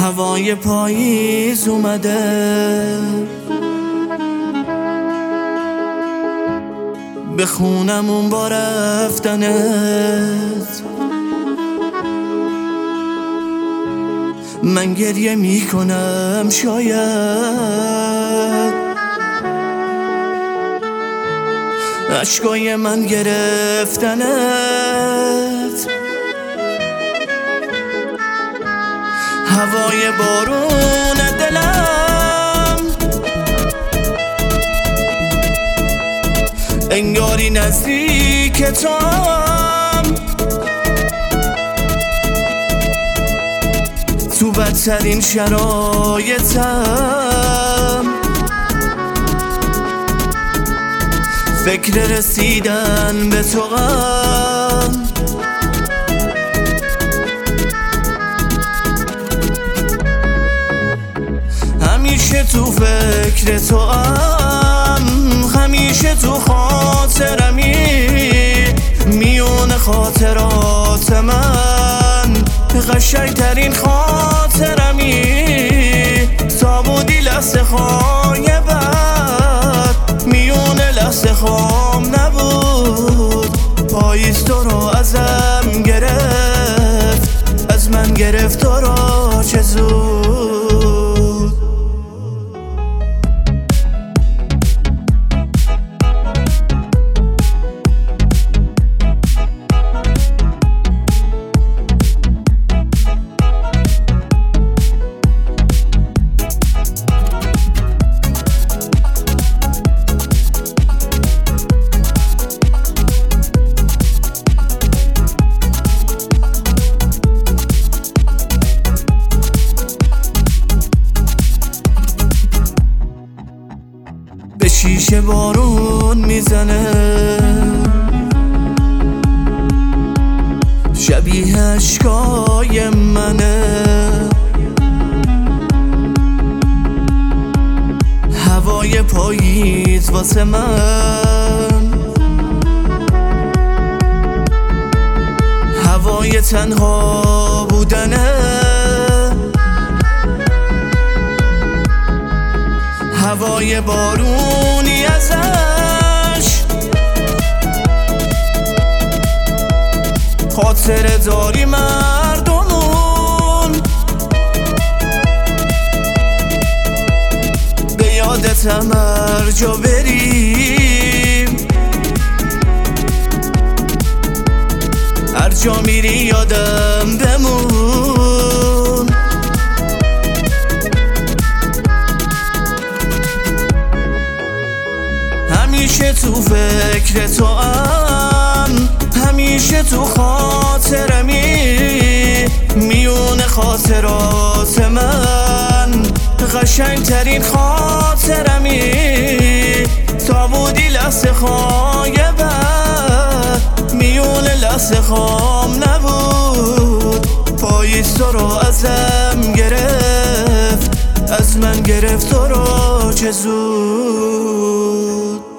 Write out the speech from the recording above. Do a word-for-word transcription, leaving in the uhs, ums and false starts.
هوای پاییز اومده، به خونمون با رفتنت من گریه میکنم. شاید اشکای من گرفتنت هوای بارون دلم انگاری نزدیک توام، تو بدترین شرایطم فکر رسیدن به تو غم. همیشه تو فکر تو ام، همیشه تو خاطرمی، میون خاطرات من قشنگترین خاطرمی. تا بودی لحظه خایبت، میون لحظه خام نبود. پاییز تو رو ازم گرفت، از من گرفت تو رو چه زود. به شیشه بارون میزنه، شبیه اشکای منه. هوای پاییز واسه من هوای تنها بودنه، هوای بارونی ازش خاطره داری مردمون. به یادتم هر جا بریم، هر جا میری یادم بمون. همیشه تو فکر تو ام، همیشه تو خاطرمی، میون خاطرات من قشنگترین خاطرمی. تا بودی لحظه خایبت، میون لحظه خام نبود. پاییز تو رو ازم گرفت، از من گرفت تو رو چه زود.